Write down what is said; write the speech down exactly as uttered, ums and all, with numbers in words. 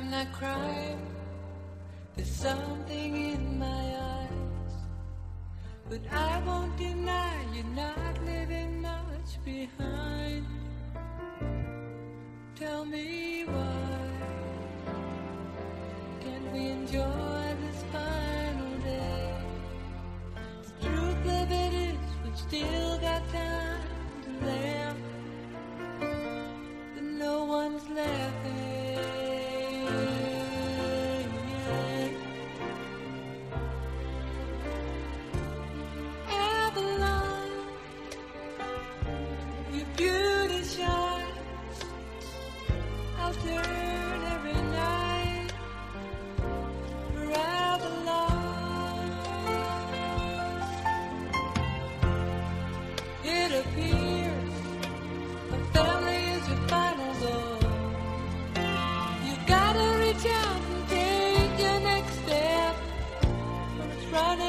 I cry, there's something in my eyes, but I won't deny you're not leaving much behind. Tell me why can't we enjoy this final day? The truth of it is we've still got time to laugh, but no one's laughing. Running